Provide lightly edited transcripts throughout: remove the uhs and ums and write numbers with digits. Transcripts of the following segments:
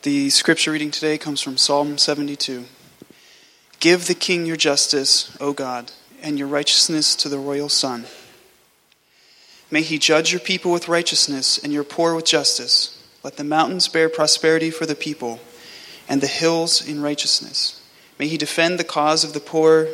The scripture reading today comes from Psalm 72. Give the king your justice, O God, and your righteousness to the royal son. May he judge your people with righteousness and your poor with justice. Let the mountains bear prosperity for the people, and the hills in righteousness. May he defend the cause of the poor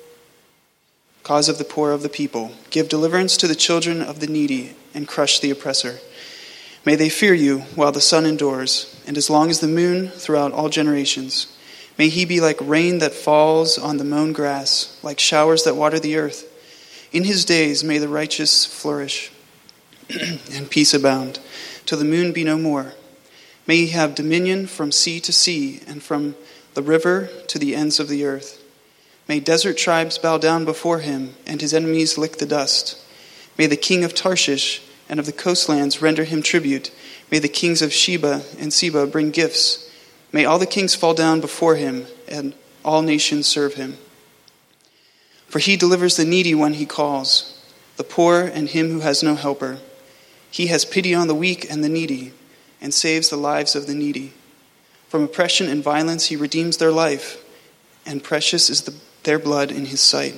of the people. Give deliverance to the children of the needy, and crush the oppressor. May they fear you while the sun endures, and as long as the moon throughout all generations. May he be like rain that falls on the mown grass, like showers that water the earth. In his days may the righteous flourish, and peace abound, till the moon be no more. May he have dominion from sea to sea, and from the river to the ends of the earth. May desert tribes bow down before him, and his enemies lick the dust. May the king of Tarshish and of the coastlands render him tribute. May the kings of Sheba and Seba bring gifts. May all the kings fall down before him, and all nations serve him. For he delivers the needy when he calls, the poor and him who has no helper. He has pity on the weak and the needy, and saves the lives of the needy. From oppression and violence he redeems their life, and precious is their blood in his sight.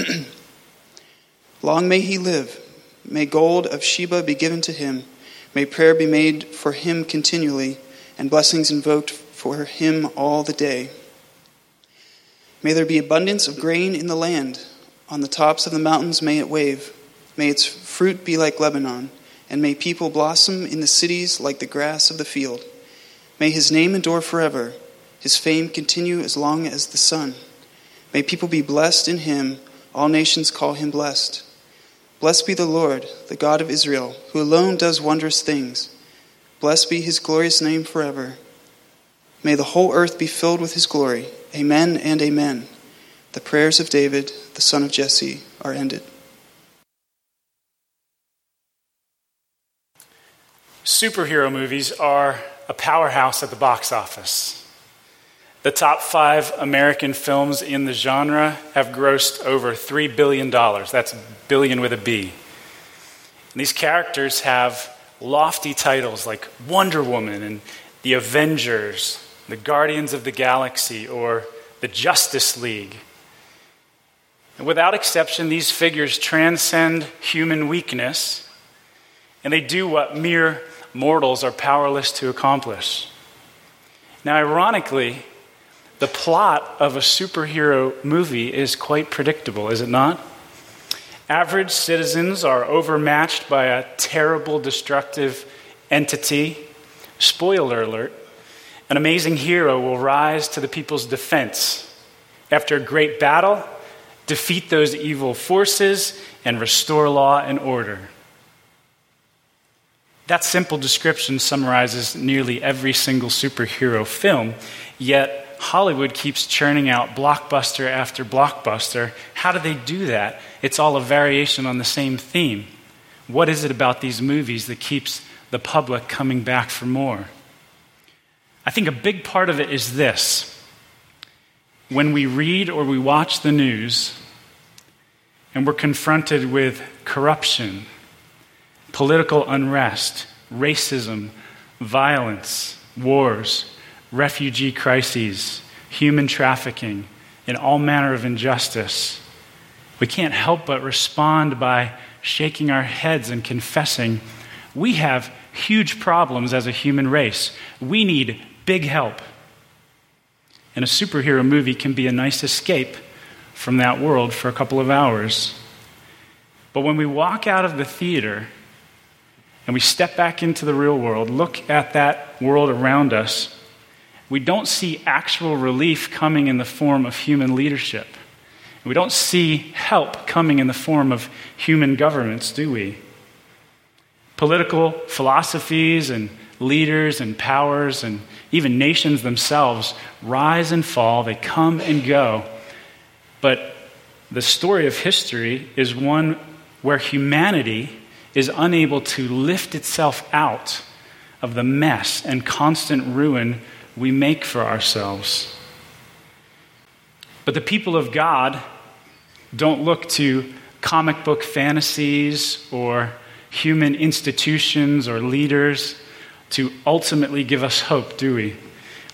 Long may he live. May gold of Sheba be given to him. May prayer be made for him continually, and blessings invoked for him all the day. May there be abundance of grain in the land. On the tops of the mountains may it wave. May its fruit be like Lebanon, and may people blossom in the cities like the grass of the field. May his name endure forever, his fame continue as long as the sun. May people be blessed in him, all nations call him blessed. Blessed be the Lord, the God of Israel, who alone does wondrous things. Blessed be his glorious name forever. May the whole earth be filled with his glory. Amen and amen. The prayers of David, the son of Jesse, are ended. Superhero movies are a powerhouse at the box office. The top 5 American films in the genre have grossed over $3 billion. That's billion with a B. And these characters have lofty titles like Wonder Woman and the Avengers, the Guardians of the Galaxy, or the Justice League. And without exception, these figures transcend human weakness, and they do what mere mortals are powerless to accomplish. Now, ironically, the plot of a superhero movie is quite predictable, is it not? Average citizens are overmatched by a terrible, destructive entity. Spoiler alert, an amazing hero will rise to the people's defense. After a great battle, defeat those evil forces and restore law and order. That simple description summarizes nearly every single superhero film, yet Hollywood keeps churning out blockbuster after blockbuster. How do they do that? It's all a variation on the same theme. What is it about these movies that keeps the public coming back for more? I think a big part of it is this. When we read or we watch the news and we're confronted with corruption, political unrest, racism, violence, wars, refugee crises, human trafficking, and all manner of injustice, we can't help but respond by shaking our heads and confessing we have huge problems as a human race. We need big help. And a superhero movie can be a nice escape from that world for a couple of hours. But when we walk out of the theater and we step back into the real world, look at that world around us, we don't see actual relief coming in the form of human leadership. We don't see help coming in the form of human governments, do we? Political philosophies and leaders and powers and even nations themselves rise and fall. They come and go. But the story of history is one where humanity is unable to lift itself out of the mess and constant ruin we make for ourselves. But the people of God don't look to comic book fantasies or human institutions or leaders to ultimately give us hope, do we?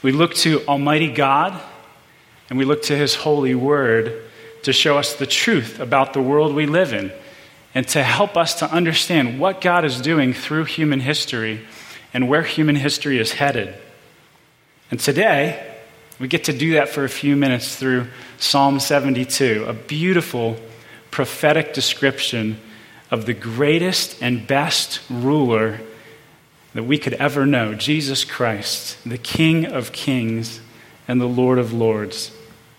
We look to Almighty God, and we look to His holy word to show us the truth about the world we live in and to help us to understand what God is doing through human history and where human history is headed. And today, we get to do that for a few minutes through Psalm 72, a beautiful prophetic description of the greatest and best ruler that we could ever know, Jesus Christ, the King of Kings and the Lord of Lords.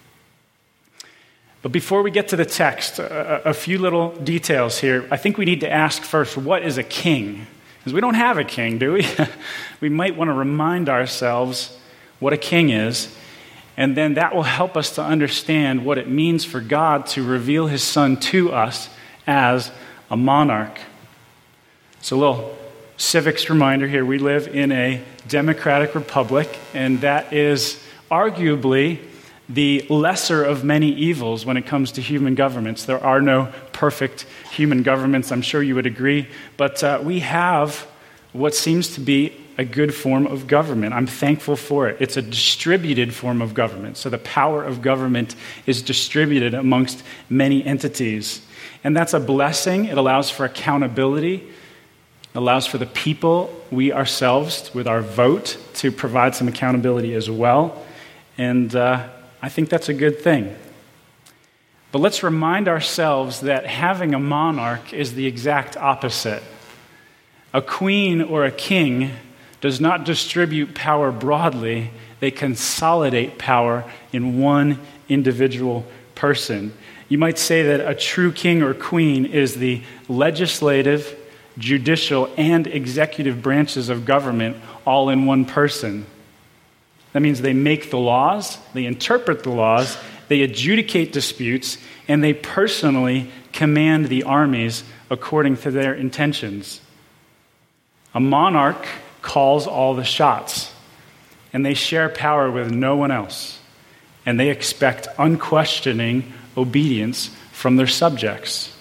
But before we get to the text, a few little details here. I think we need to ask first, what is a king? Because we don't have a king, do we? We might want to remind ourselves what a king is, and then that will help us to understand what it means for God to reveal His Son to us as a monarch. So a little civics reminder here. We live in a democratic republic, and that is arguably the lesser of many evils when it comes to human governments. There are no perfect human governments, I'm sure you would agree, but we have what seems to be a good form of government. I'm thankful for it. It's a distributed form of government, so the power of government is distributed amongst many entities. And that's a blessing. It allows for accountability. It allows for the people, we ourselves, with our vote, to provide some accountability as well. And I think that's a good thing. But let's remind ourselves that having a monarch is the exact opposite. A queen or a king does not distribute power broadly. They consolidate power in one individual person. You might say that a true king or queen is the legislative, judicial, and executive branches of government all in one person. That means they make the laws, they interpret the laws, they adjudicate disputes, and they personally command the armies according to their intentions. A monarch calls all the shots, and they share power with no one else, and they expect unquestioning obedience from their subjects.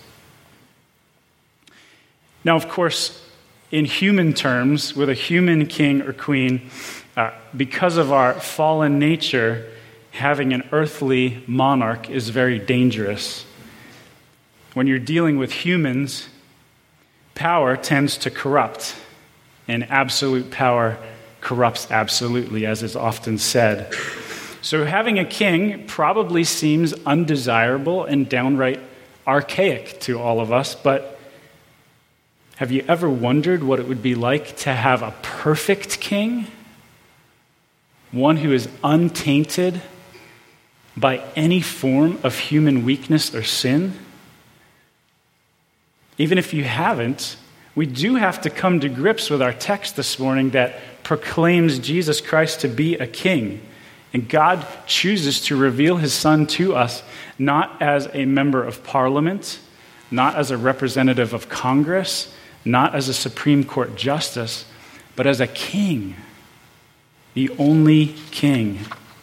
Now, of course, in human terms, with a human king or queen, because of our fallen nature, having an earthly monarch is very dangerous. When you're dealing with humans, power tends to corrupt, and absolute power corrupts absolutely, as is often said. So having a king probably seems undesirable and downright archaic to all of us, but have you ever wondered what it would be like to have a perfect king? One who is untainted by any form of human weakness or sin? Even if you haven't, we do have to come to grips with our text this morning that proclaims Jesus Christ to be a king. And God chooses to reveal His Son to us, not as a member of parliament, not as a representative of Congress, not as a Supreme Court justice, but as a king, the only king.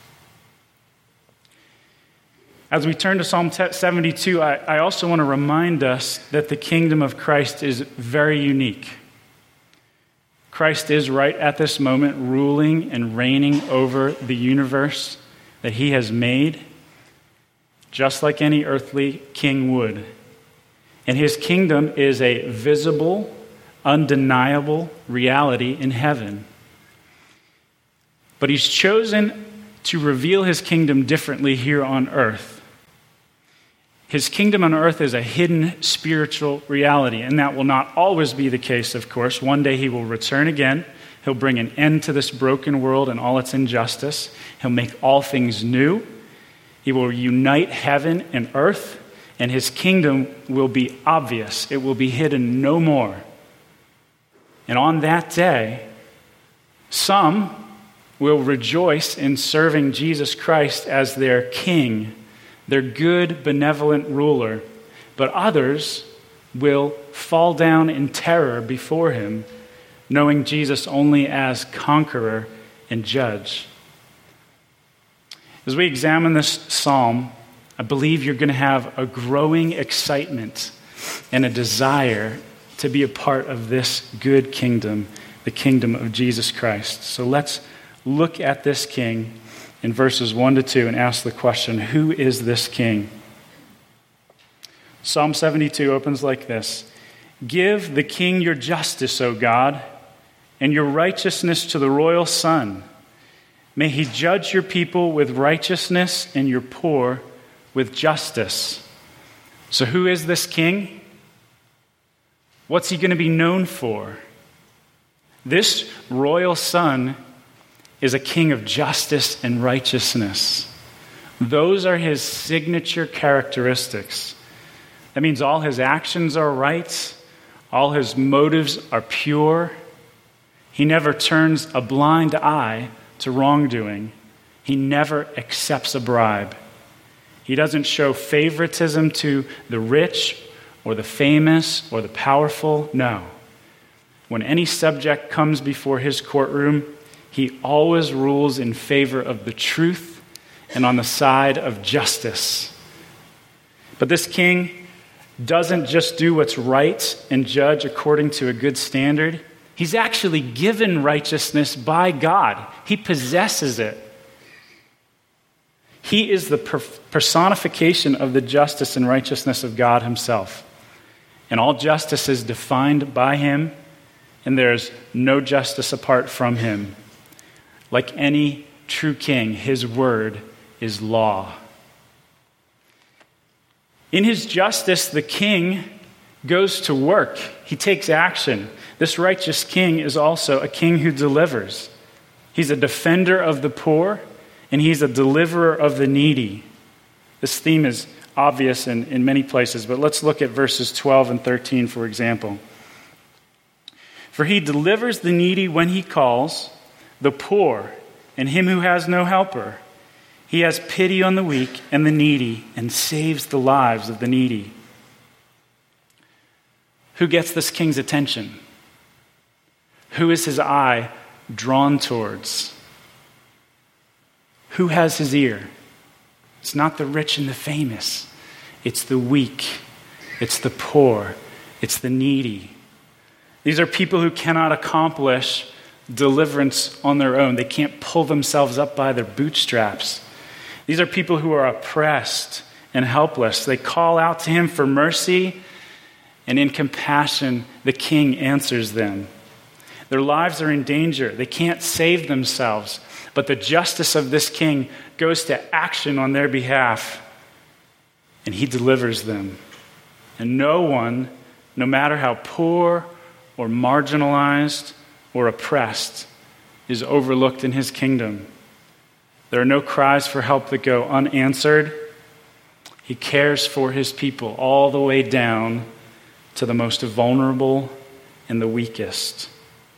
As we turn to Psalm 72, I also want to remind us that the kingdom of Christ is very unique. Christ is right at this moment ruling and reigning over the universe that He has made, just like any earthly king would. And His kingdom is a visible, undeniable reality in heaven. But He's chosen to reveal His kingdom differently here on earth. His kingdom on earth is a hidden spiritual reality, and that will not always be the case, of course. One day He will return again. He'll bring an end to this broken world and all its injustice. He'll make all things new. He will unite heaven and earth, and His kingdom will be obvious. It will be hidden no more. And on that day, some will rejoice in serving Jesus Christ as their king, their good, benevolent ruler, but others will fall down in terror before Him, knowing Jesus only as conqueror and judge. As we examine this psalm, I believe you're going to have a growing excitement and a desire to be a part of this good kingdom, the kingdom of Jesus Christ. So let's look at this king in verses 1 to 2 and ask the question, who is this king? Psalm 72 opens like this: Give the king your justice, O God, and your righteousness to the royal son. May he judge your people with righteousness and your poor with justice. So who is this king? What's he going to be known for? This royal son is a king of justice and righteousness. Those are his signature characteristics. That means all his actions are right, all his motives are pure. He never turns a blind eye to wrongdoing. He never accepts a bribe. He doesn't show favoritism to the rich or the famous or the powerful. No. When any subject comes before his courtroom, he always rules in favor of the truth and on the side of justice. But this king doesn't just do what's right and judge according to a good standard. He's actually given righteousness by God. He possesses it. He is the personification of the justice and righteousness of God himself. And all justice is defined by him, and there's no justice apart from him. Like any true king, his word is law. In his justice, the king goes to work. He takes action. This righteous king is also a king who delivers. He's a defender of the poor, and he's a deliverer of the needy. This theme is obvious in many places, but let's look at verses 12 and 13, for example. For he delivers the needy when he calls, the poor, and him who has no helper. He has pity on the weak and the needy, and saves the lives of the needy. Who gets this king's attention? Who is his eye drawn towards? Who has his ear? It's not the rich and the famous. It's the weak. It's the poor. It's the needy. These are people who cannot accomplish deliverance on their own. They can't pull themselves up by their bootstraps. These are people who are oppressed and helpless. They call out to him for mercy, and in compassion, the king answers them. Their lives are in danger. They can't save themselves, but the justice of this king goes to action on their behalf, and he delivers them. And no one, no matter how poor or marginalized or oppressed, is overlooked in his kingdom. There are no cries for help that go unanswered. He cares for his people all the way down to the most vulnerable and the weakest.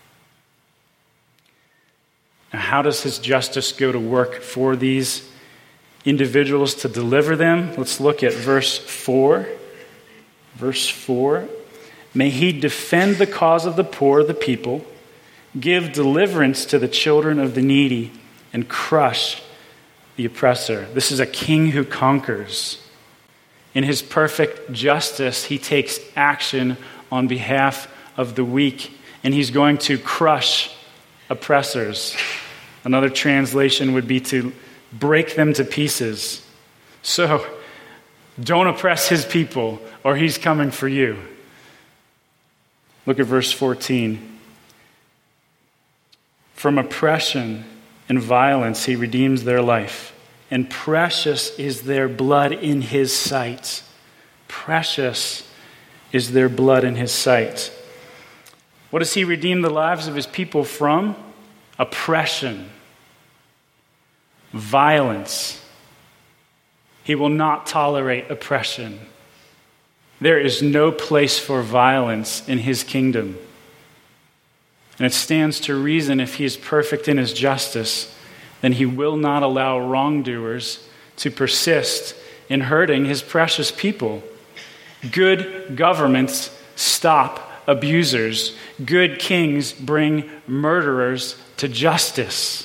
Now, how does his justice go to work for these individuals to deliver them? Let's look at verse 4. Verse 4. May he defend the cause of the poor of the people, give deliverance to the children of the needy, and crush the oppressor. This is a king who conquers. In his perfect justice, he takes action on behalf of the weak, and he's going to crush oppressors. Another translation would be to break them to pieces. So, don't oppress his people, or he's coming for you. Look at verse 14. From oppression and violence he redeems their life, and precious is their blood in his sight. Precious is their blood in his sight. What does he redeem the lives of his people from? Oppression, violence. He will not tolerate oppression. There is no place for violence in his kingdom. And it stands to reason, if he is perfect in his justice, then he will not allow wrongdoers to persist in hurting his precious people. Good governments stop abusers. Good kings bring murderers to justice.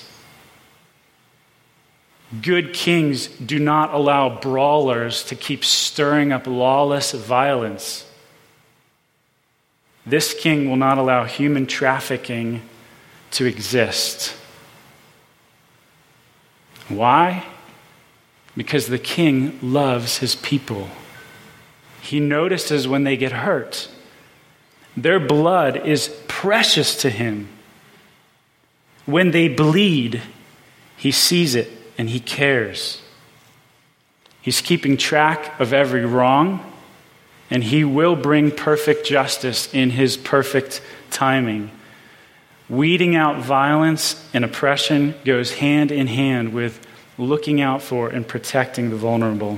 Good kings do not allow brawlers to keep stirring up lawless violence. This king will not allow human trafficking to exist. Why? Because the king loves his people. He notices when they get hurt. Their blood is precious to him. When they bleed, he sees it and he cares. He's keeping track of every wrong, and he will bring perfect justice in his perfect timing. Weeding out violence and oppression goes hand in hand with looking out for and protecting the vulnerable.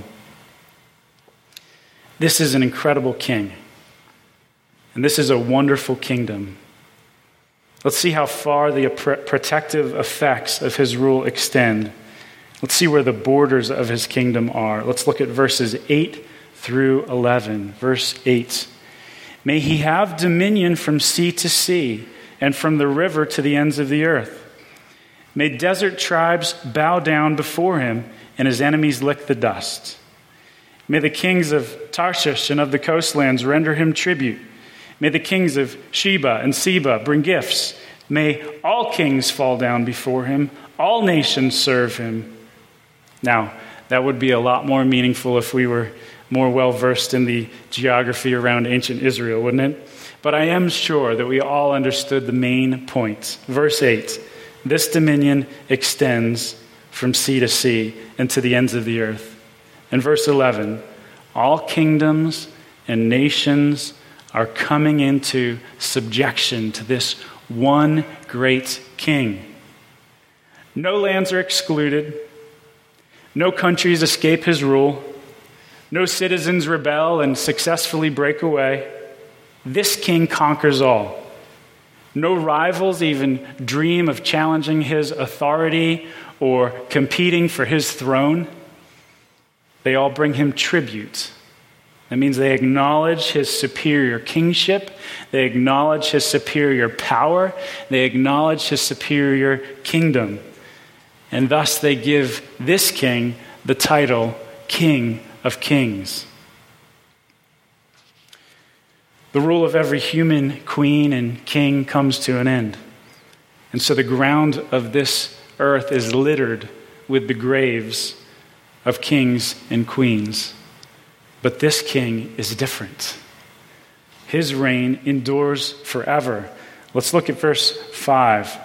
This is an incredible king, and this is a wonderful kingdom. Let's see how far the protective effects of his rule extend. Let's see where the borders of his kingdom are. Let's look at verses 8 through 11. Verse 8. May he have dominion from sea to sea, and from the river to the ends of the earth. May desert tribes bow down before him, and his enemies lick the dust. May the kings of Tarshish and of the coastlands render him tribute. May the kings of Sheba and Seba bring gifts. May all kings fall down before him. All nations serve him. Now, that would be a lot more meaningful if we were more well-versed in the geography around ancient Israel, wouldn't it? But I am sure that we all understood the main points. Verse 8, this dominion extends from sea to sea and to the ends of the earth. And verse 11, all kingdoms and nations are coming into subjection to this one great king. No lands are excluded. No countries escape his rule. No citizens rebel and successfully break away. This king conquers all. No rivals even dream of challenging his authority or competing for his throne. They all bring him tribute. That means they acknowledge his superior kingship. They acknowledge his superior power. They acknowledge his superior kingdom. And thus they give this king the title King of Kings. The rule of every human queen and king comes to an end. And so the ground of this earth is littered with the graves of kings and queens. But this king is different. His reign endures forever. Let's look at verse 5.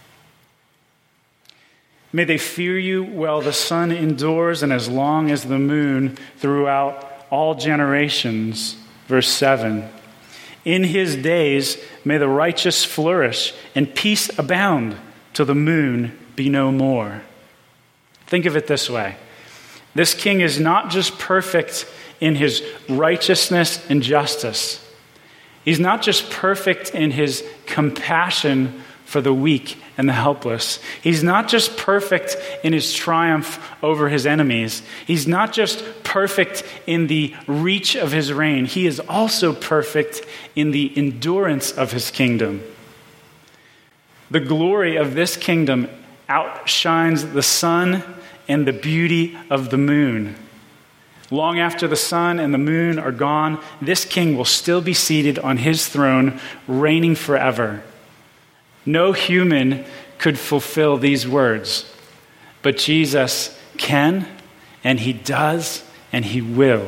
May they fear you while the sun endures and as long as the moon throughout all generations. Verse 7. In his days may the righteous flourish and peace abound till the moon be no more. Think of it this way. This king is not just perfect in his righteousness and justice. He's not just perfect in his compassion for the weak and the helpless. He's not just perfect in his triumph over his enemies. He's not just perfect in the reach of his reign. He is also perfect in the endurance of his kingdom. The glory of this kingdom outshines the sun and the beauty of the moon. Long after the sun and the moon are gone, this king will still be seated on his throne, reigning forever. No human could fulfill these words, but Jesus can, and he does, and he will.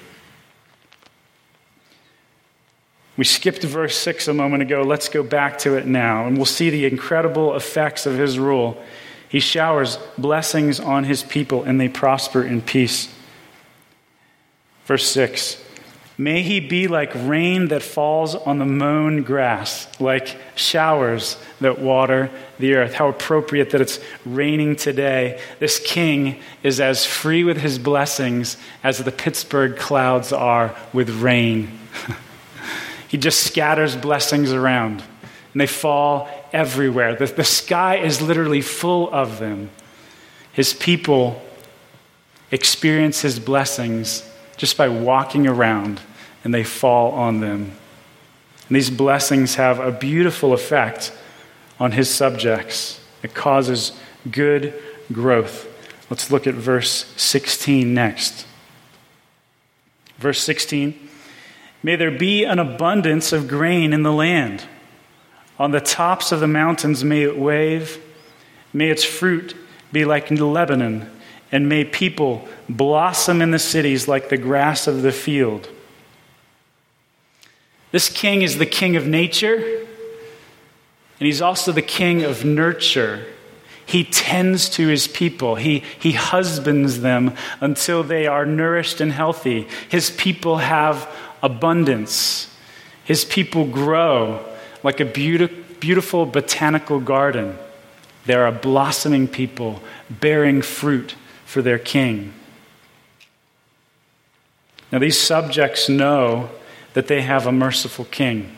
We skipped verse 6 a moment ago. Let's go back to it now, and we'll see the incredible effects of his rule. He showers blessings on his people, and they prosper in peace. Verse 6. May he be like rain that falls on the mown grass, like showers that water the earth. How appropriate that it's raining today. This king is as free with his blessings as the Pittsburgh clouds are with rain. He just scatters blessings around, and they fall everywhere. The sky is literally full of them. His people experience his blessings just by walking around, and they fall on them. And these blessings have a beautiful effect on his subjects. It causes good growth. Let's look at verse 16 next. Verse 16, may there be an abundance of grain in the land. On the tops of the mountains may it wave. May its fruit be like Lebanon, and may people blossom in the cities like the grass of the field. This king is the king of nature, and he's also the king of nurture. He tends to his people. He husbands them until they are nourished and healthy. His people have abundance. His people grow like a beautiful botanical garden. They're a blossoming people bearing fruit for their king. Now, these subjects know that they have a merciful king.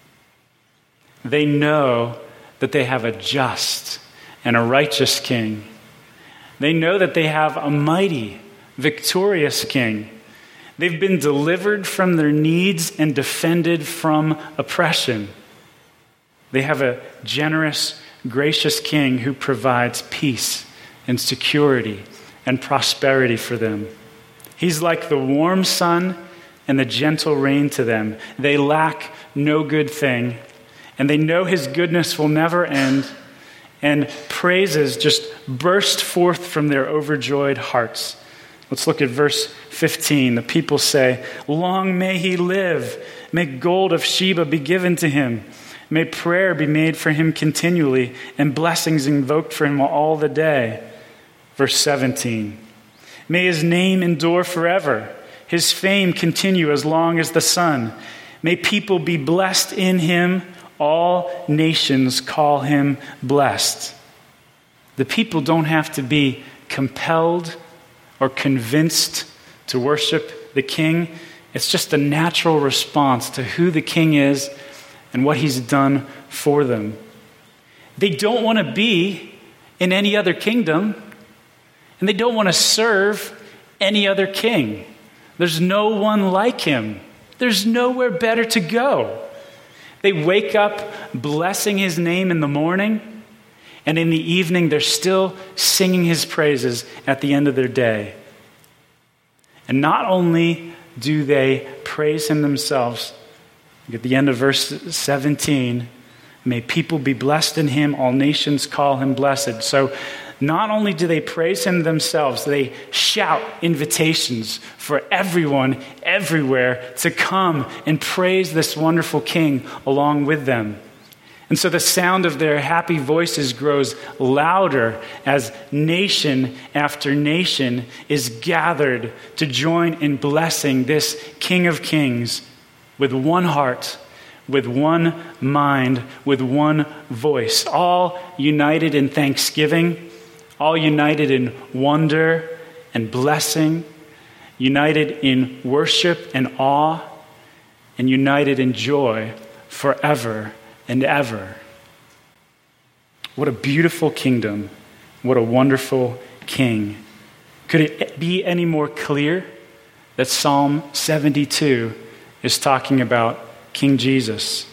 They know that they have a just and a righteous king. They know that they have a mighty, victorious king. They've been delivered from their needs and defended from oppression. They have a generous, gracious king who provides peace and security and prosperity for them. He's like the warm sun and the gentle rain to them. They lack no good thing, and they know his goodness will never end, and praises just burst forth from their overjoyed hearts. Let's look at verse 15. The people say, "Long may he live. May gold of Sheba be given to him. May prayer be made for him continually, and blessings invoked for him all the day." Verse 17. "May his name endure forever. His fame continue as long as the sun. May people be blessed in him. All nations call him blessed." The people don't have to be compelled or convinced to worship the king. It's just a natural response to who the king is and what he's done for them. They don't want to be in any other kingdom, and they don't want to serve any other king. There's no one like him. There's nowhere better to go. They wake up blessing his name in the morning, and in the evening they're still singing his praises at the end of their day. And not only do they praise him themselves, at the end of verse 17, "May people be blessed in him, all nations call him blessed." So not only do they praise him themselves, they shout invitations for everyone, everywhere, to come and praise this wonderful king along with them. And so the sound of their happy voices grows louder as nation after nation is gathered to join in blessing this King of Kings with one heart, with one mind, with one voice, all united in thanksgiving, all united in wonder and blessing, united in worship and awe, and united in joy forever and ever. What a beautiful kingdom. What a wonderful king. Could it be any more clear that Psalm 72 is talking about King Jesus?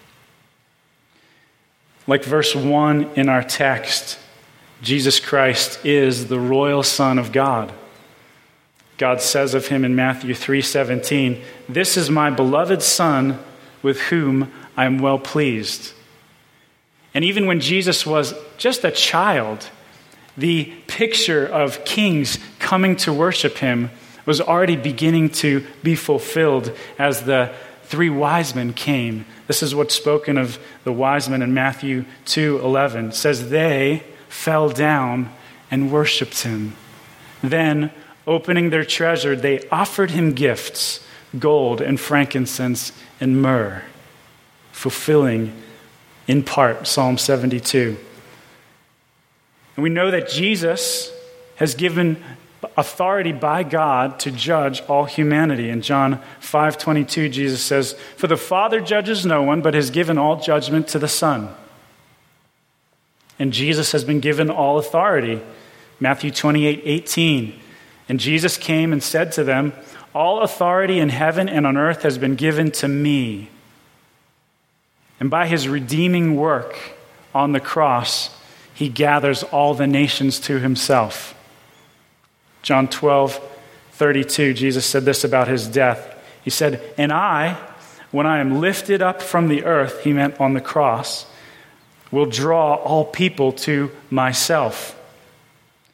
Like verse 1 in our text, Jesus Christ is the royal Son of God. God says of him in Matthew 3:17, "This is my beloved Son with whom I am well pleased." And even when Jesus was just a child, the picture of kings coming to worship him was already beginning to be fulfilled as the three wise men came. This is what's spoken of the wise men in Matthew 2:11. It says, "They fell down and worshipped him. Then, opening their treasure, they offered him gifts, gold and frankincense and myrrh," fulfilling in part Psalm 72. And we know that Jesus has given authority by God to judge all humanity. In John 5:22, Jesus says, "For the Father judges no one, but has given all judgment to the Son." And Jesus has been given all authority. Matthew 28:18. "And Jesus came and said to them, 'All authority in heaven and on earth has been given to me.' And by his redeeming work on the cross, he gathers all the nations to himself." John 12:32, Jesus said this about his death. He said, "And I, when I am lifted up from the earth," he meant on the cross, "will draw all people to myself."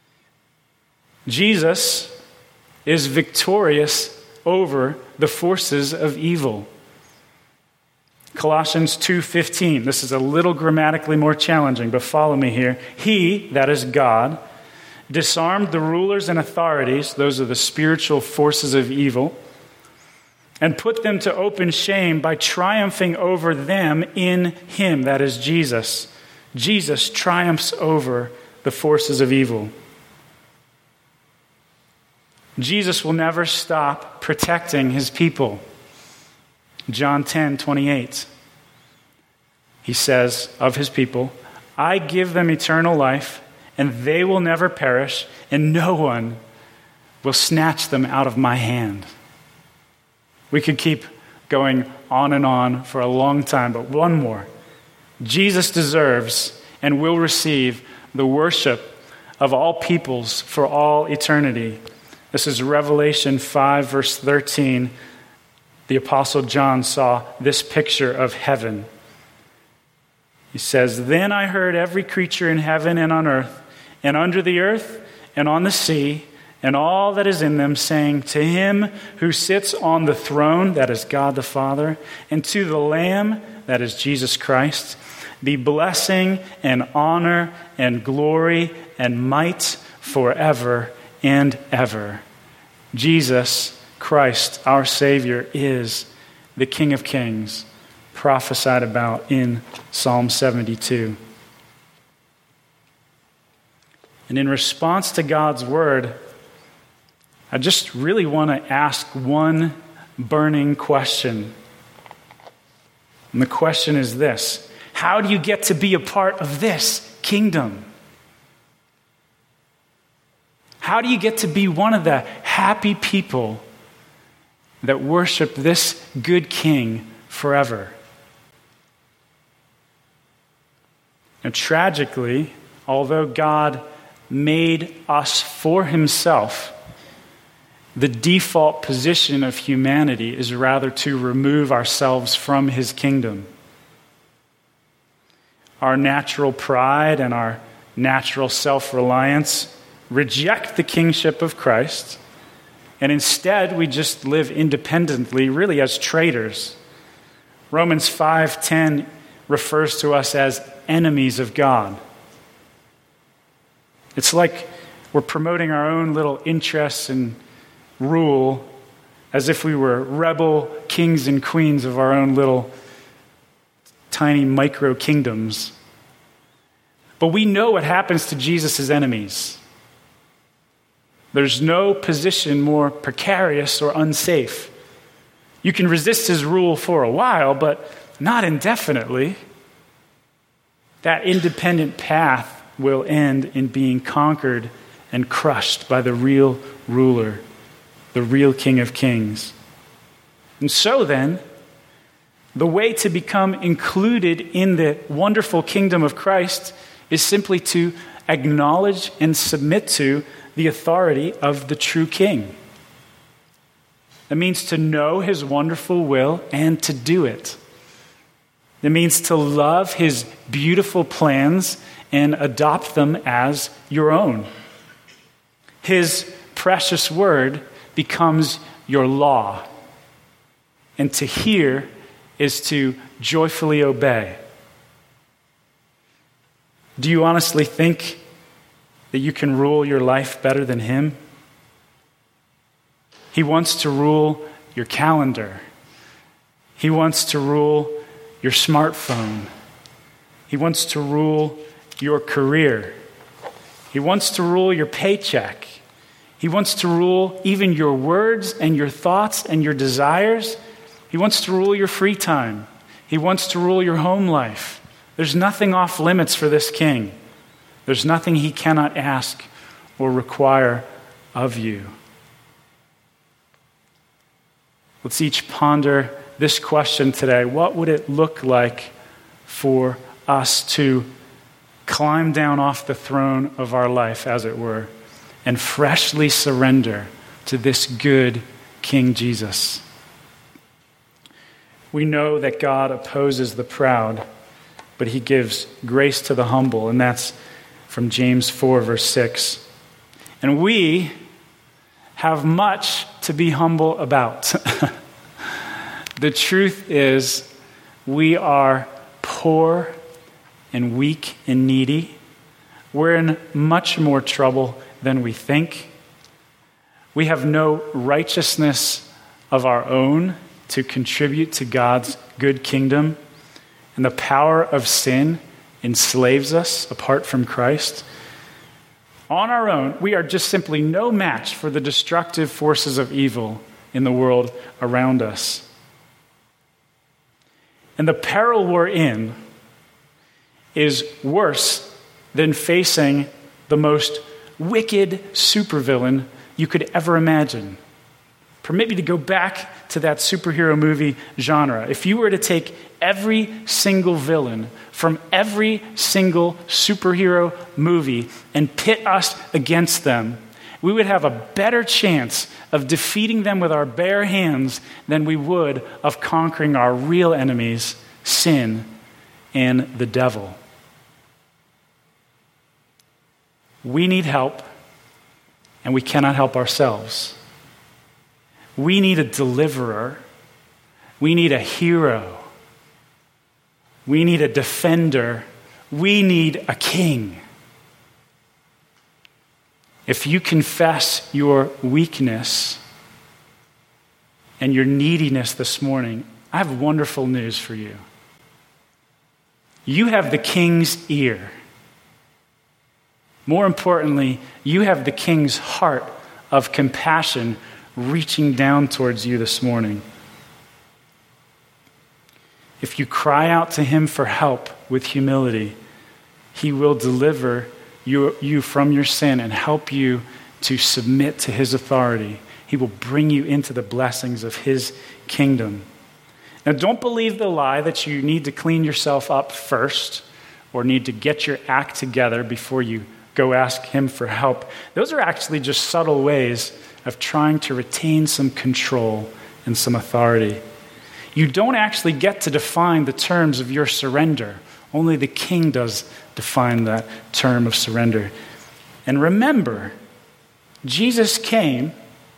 Jesus is victorious over the forces of evil. Colossians 2:15. This is a little grammatically more challenging, but follow me here. He, that is God, disarmed the rulers and authorities, those are the spiritual forces of evil, and put them to open shame by triumphing over them in him, that is Jesus. Jesus triumphs over the forces of evil. Jesus will never stop protecting his people. John 10:28. He says of his people, I give them eternal life, and they will never perish, and no one will snatch them out of my hand. We could keep going on and on for a long time, but one more. Jesus deserves and will receive the worship of all peoples for all eternity. This is Revelation 5, verse 13. The Apostle John saw this picture of heaven. He says, Then I heard every creature in heaven and on earth, and under the earth, and on the sea, and all that is in them, saying, To him who sits on the throne, that is God the Father, and to the Lamb, that is Jesus Christ, be blessing and honor and glory and might forever and ever. Jesus Christ, our Savior, is the King of Kings, prophesied about in Psalm 72. And in response to God's word, I just really want to ask one burning question. And the question is this: how do you get to be a part of this kingdom? How do you get to be one of the happy people that worship this good king forever? Now, tragically, although God made us for himself, the default position of humanity is rather to remove ourselves from his kingdom. Our natural pride and our natural self-reliance reject the kingship of Christ, and instead we just live independently, really as traitors. Romans 5:10 refers to us as enemies of God. It's like we're promoting our own little interests and rule as if we were rebel kings and queens of our own little tiny micro kingdoms. But we know what happens to Jesus' enemies. There's no position more precarious or unsafe. You can resist his rule for a while, but not indefinitely. That independent path will end in being conquered and crushed by the real ruler, the real King of Kings. And so then, the way to become included in the wonderful kingdom of Christ is simply to acknowledge and submit to the authority of the true King. It means to know his wonderful will and to do it. It means to love his beautiful plans and adopt them as your own. His precious word becomes your law. And to hear is to joyfully obey. Do you honestly think that you can rule your life better than him? He wants to rule your calendar. He wants to rule your smartphone. He wants to rule your career. He wants to rule your paycheck. He wants to rule even your words and your thoughts and your desires. He wants to rule your free time. He wants to rule your home life. There's nothing off limits for this king. There's nothing he cannot ask or require of you. Let's each ponder this question today. What would it look like for us to climb down off the throne of our life, as it were, and freshly surrender to this good King Jesus? We know that God opposes the proud, but he gives grace to the humble, and that's from James 4, verse 6. And we have much to be humble about. The truth is, we are poor and weak and needy. We're in much more trouble than we think. We have no righteousness of our own to contribute to God's good kingdom. And the power of sin enslaves us apart from Christ. On our own, we are just simply no match for the destructive forces of evil in the world around us. And the peril we're in is worse than facing the most wicked supervillain you could ever imagine. Permit me to go back to that superhero movie genre. If you were to take every single villain from every single superhero movie and pit us against them, we would have a better chance of defeating them with our bare hands than we would of conquering our real enemies, sin and the devil. We need help, and we cannot help ourselves. We need a deliverer. We need a hero. We need a defender. We need a king. If you confess your weakness and your neediness this morning, I have wonderful news for you. You have the king's ear. More importantly, you have the king's heart of compassion reaching down towards you this morning. If you cry out to him for help with humility, he will deliver you from your sin and help you to submit to his authority. He will bring you into the blessings of his kingdom. Now, don't believe the lie that you need to clean yourself up first or need to get your act together before you go ask him for help. Those are actually just subtle ways of trying to retain some control and some authority. You don't actually get to define the terms of your surrender. Only the king does define that term of surrender. And remember, Jesus came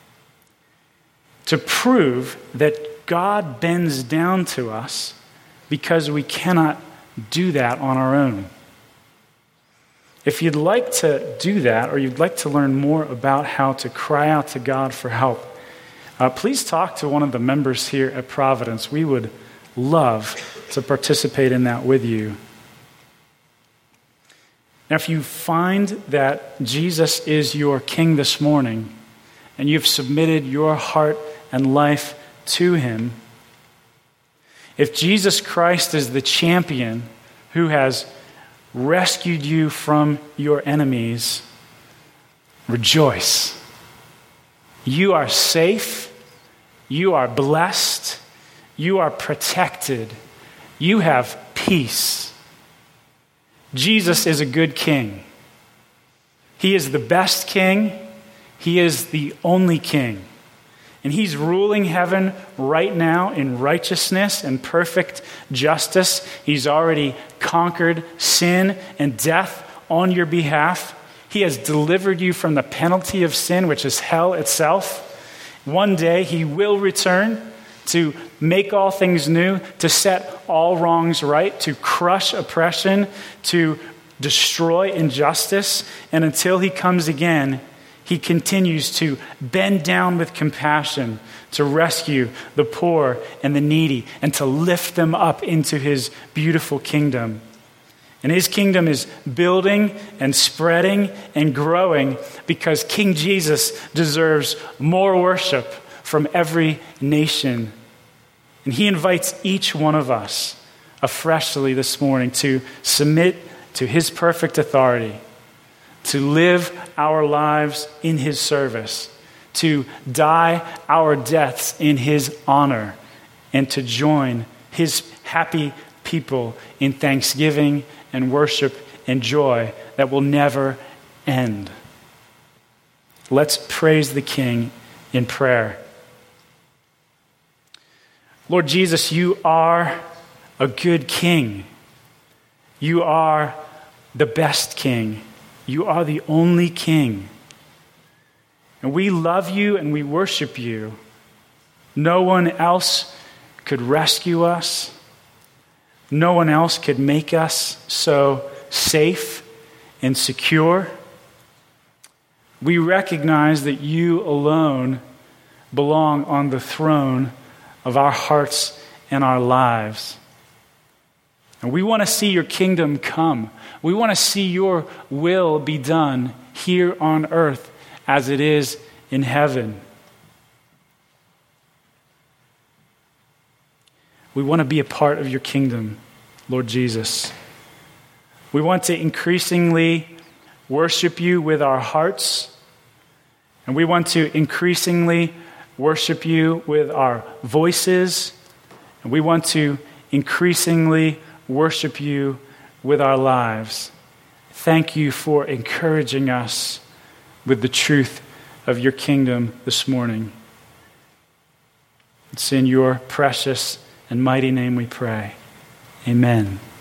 to prove that God bends down to us because we cannot do that on our own. If you'd like to do that, or you'd like to learn more about how to cry out to God for help, please talk to one of the members here at Providence. We would love to participate in that with you. Now, if you find that Jesus is your king this morning, and you've submitted your heart and life to him, if Jesus Christ is the champion who has rescued you from your enemies, rejoice. You are safe. You are blessed. You are protected. You have peace. Jesus is a good king. He is the best king. He is the only king. And he's ruling heaven right now in righteousness and perfect justice. He's already conquered sin and death on your behalf. He has delivered you from the penalty of sin, which is hell itself. One day he will return to make all things new, to set all wrongs right, to crush oppression, to destroy injustice. And until he comes again, he continues to bend down with compassion to rescue the poor and the needy and to lift them up into his beautiful kingdom. And his kingdom is building and spreading and growing because King Jesus deserves more worship from every nation. And he invites each one of us afreshly this morning to submit to his perfect authority, to live our lives in his service, to die our deaths in his honor, and to join his happy people in thanksgiving and worship and joy that will never end. Let's praise the King in prayer. Lord Jesus, you are a good king. You are the best king. You are the only king. And we love you and we worship you. No one else could rescue us. No one else could make us so safe and secure. We recognize that you alone belong on the throne of our hearts and our lives. And we want to see your kingdom come. We want to see your will be done here on earth as it is in heaven. We want to be a part of your kingdom, Lord Jesus. We want to increasingly worship you with our hearts, and we want to increasingly worship you with our voices, and we want to increasingly worship you with our lives. Thank you for encouraging us with the truth of your kingdom this morning. It's in your precious and mighty name we pray. Amen.